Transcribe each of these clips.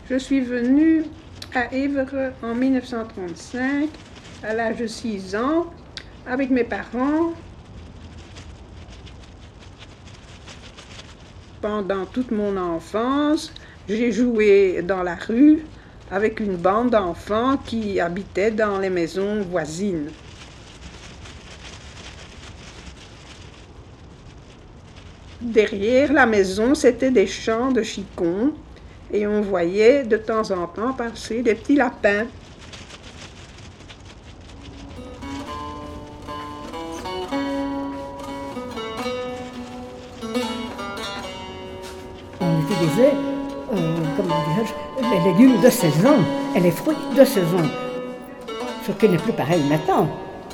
Je suis venue à Évreux en 1935, à l'âge de 6 ans, avec mes parents. Pendant toute mon enfance, j'ai joué dans la rue avec une bande d'enfants qui habitaient dans les maisons voisines. Derrière la maison, c'était des champs de chicons et on voyait de temps en temps passer des petits lapins. On utilisait, les légumes de saison et les fruits de saison, ce qui n'est plus pareil maintenant.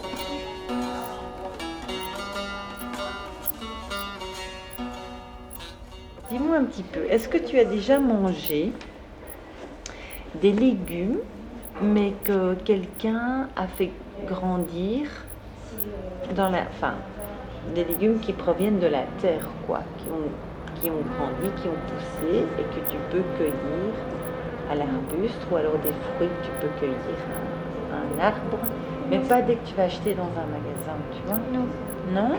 Dis-moi un petit peu, est-ce que tu as déjà mangé des légumes, mais que quelqu'un a fait grandir des légumes qui proviennent de la terre, quoi, qui ont grandi, qui ont poussé et que tu peux cueillir à l'arbuste ou alors des fruits que tu peux cueillir à un arbre, mais pas dès que tu vas acheter dans un magasin, tu vois? Non. Non?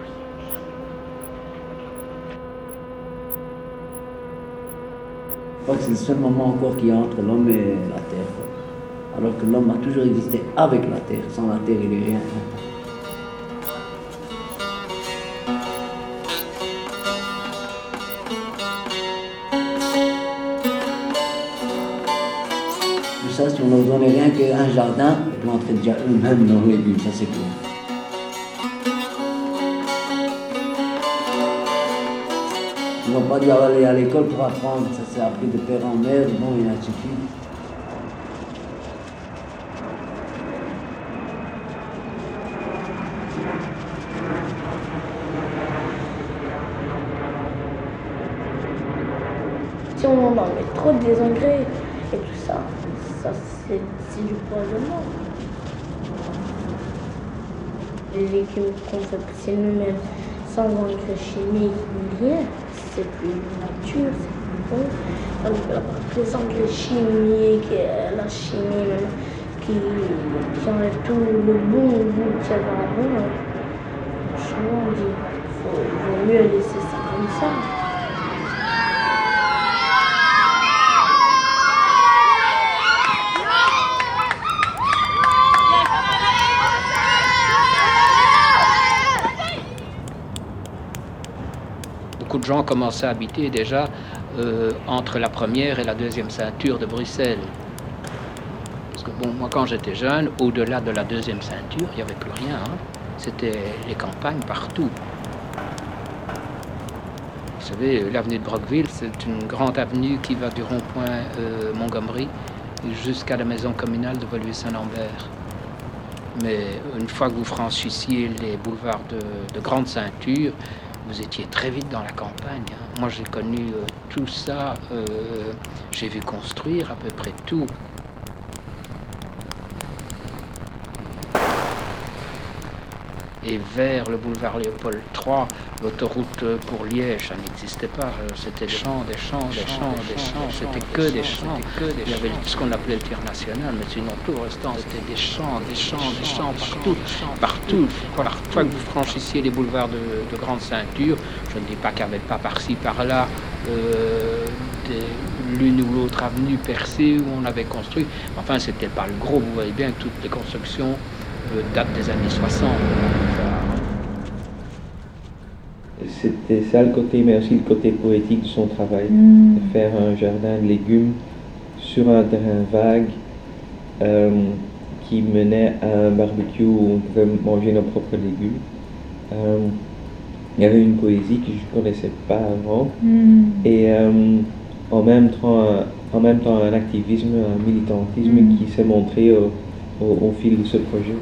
Je crois que c'est le seul moment encore qu'il y a entre l'homme et la terre, quoi. Alors que l'homme a toujours existé avec la terre. Sans la terre, il n'est rien. Tout ça, si on ne donnait rien qu'un jardin, ils planteraient déjà eux-mêmes leurs légumes, ça c'est clair. Ils n'ont pas dû aller à l'école pour apprendre, ça s'est appris de père en mère, bon, et ainsi de suite. Si on en met trop des engrais et tout ça, c'est du poisonnement. Les légumes qu'on fait pousser nous-mêmes sans engrais chimiques ni rien, c'est plus nature, c'est plus bon. Alors que les engrais chimiques, la chimie même, qui enlève tout le bon goût qu'il y avait avant, franchement, on dit qu'il vaut mieux laisser ça comme ça. Beaucoup de gens commençaient à habiter déjà entre la première et la deuxième ceinture de Bruxelles. Parce que bon, moi quand j'étais jeune, au-delà de la deuxième ceinture, il n'y avait plus rien. Hein. C'était les campagnes partout. Vous savez, l'avenue de Brockville, c'est une grande avenue qui va du rond-point Montgomery jusqu'à la maison communale de Woluwe-Saint-Lambert. Mais une fois que vous franchissiez les boulevards de grande ceinture, vous étiez très vite dans la campagne. Hein. Moi, j'ai connu tout ça. J'ai vu construire à peu près tout. Et vers le boulevard Léopold III, l'autoroute pour Liège, ça n'existait pas. C'était des champs. C'était que des champs. Il y avait ce qu'on appelait le tir national, mais sinon tout le restant, c'était des champs partout. Parfois que vous franchissiez les boulevards de grande ceinture, je ne dis pas qu'il n'y avait pas par-ci, par-là, l'une ou l'autre avenue percée où on avait construit. Enfin, c'était pas le gros. Vous voyez bien que toutes les constructions datent des années 60. C'était ça le côté, mais aussi le côté poétique de son travail. De faire un jardin de légumes sur un terrain vague qui menait à un barbecue où on pouvait manger nos propres légumes. Il y avait une poésie que je ne connaissais pas avant. Et en même temps un activisme, un militantisme qui s'est montré au fil de ce projet.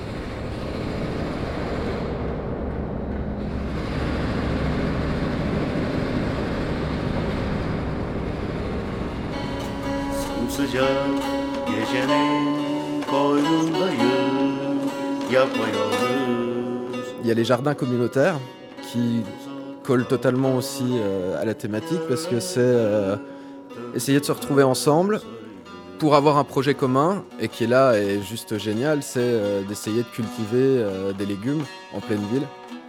Il y a les jardins communautaires qui collent totalement aussi à la thématique parce que c'est essayer de se retrouver ensemble pour avoir un projet commun, et qui est là est juste génial, c'est d'essayer de cultiver des légumes en pleine ville.